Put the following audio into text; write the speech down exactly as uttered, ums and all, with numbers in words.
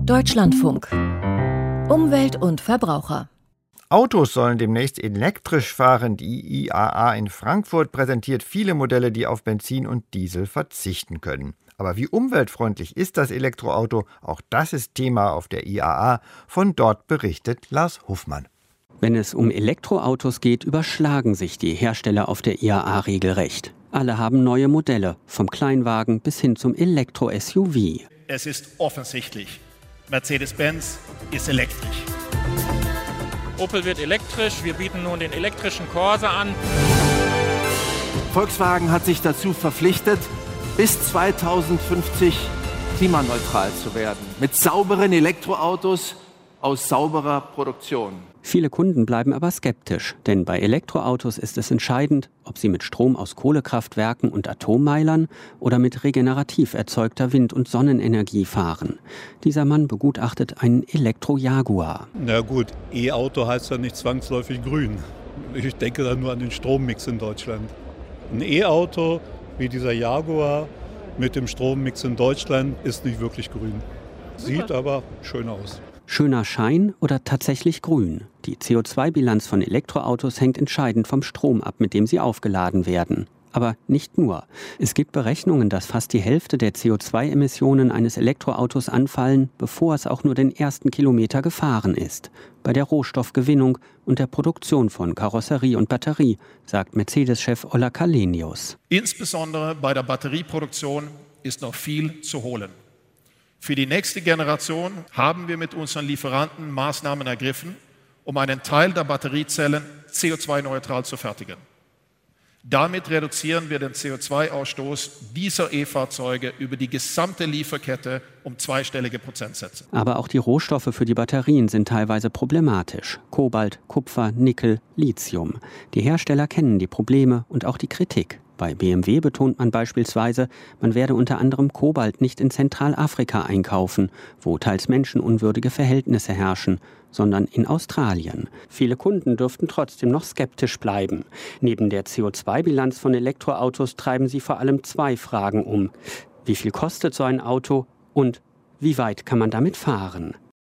Deutschlandfunk. Umwelt und Verbraucher. Autos sollen demnächst elektrisch fahren. Die I A A in Frankfurt präsentiert viele Modelle, die auf Benzin und Diesel verzichten können. Aber wie umweltfreundlich ist das Elektroauto? Auch das ist Thema auf der I A A. Von dort berichtet Lars Hofmann. Wenn es um Elektroautos geht, überschlagen sich die Hersteller auf der I A A regelrecht. Alle haben neue Modelle, vom Kleinwagen bis hin zum Elektro-S U V. Es ist offensichtlich, Mercedes-Benz ist elektrisch. Opel wird elektrisch, wir bieten nun den elektrischen Corsa an. Volkswagen hat sich dazu verpflichtet, bis zweitausendfünfzig klimaneutral zu werden. Mit sauberen Elektroautos aus sauberer Produktion. Viele Kunden bleiben aber skeptisch, denn bei Elektroautos ist es entscheidend, ob sie mit Strom aus Kohlekraftwerken und Atommeilern oder mit regenerativ erzeugter Wind- und Sonnenenergie fahren. Dieser Mann begutachtet einen Elektro-Jaguar. Na gut, E-Auto heißt ja nicht zwangsläufig grün. Ich denke da nur an den Strommix in Deutschland. Ein E-Auto wie dieser Jaguar mit dem Strommix in Deutschland ist nicht wirklich grün. Sieht aber schön aus. Schöner Schein oder tatsächlich grün? Die C O zwei Bilanz von Elektroautos hängt entscheidend vom Strom ab, mit dem sie aufgeladen werden. Aber nicht nur. Es gibt Berechnungen, dass fast die Hälfte der C O zwei Emissionen eines Elektroautos anfallen, bevor es auch nur den ersten Kilometer gefahren ist. Bei der Rohstoffgewinnung und der Produktion von Karosserie und Batterie, sagt Mercedes-Chef Ola Källenius. Insbesondere bei der Batterieproduktion ist noch viel zu holen. Für die nächste Generation haben wir mit unseren Lieferanten Maßnahmen ergriffen, um einen Teil der Batteriezellen C O zwei neutral zu fertigen. Damit reduzieren wir den C O zwei Ausstoß dieser E-Fahrzeuge über die gesamte Lieferkette um zweistellige Prozentsätze. Aber auch die Rohstoffe für die Batterien sind teilweise problematisch. Kobalt, Kupfer, Nickel, Lithium. Die Hersteller kennen die Probleme und auch die Kritik. Bei B M W betont man beispielsweise, man werde unter anderem Kobalt nicht in Zentralafrika einkaufen, wo teils menschenunwürdige Verhältnisse herrschen, sondern in Australien. Viele Kunden dürften trotzdem noch skeptisch bleiben. Neben der C O zwei Bilanz von Elektroautos treiben sie vor allem zwei Fragen um. Wie viel kostet so ein Auto und wie weit kann man damit fahren?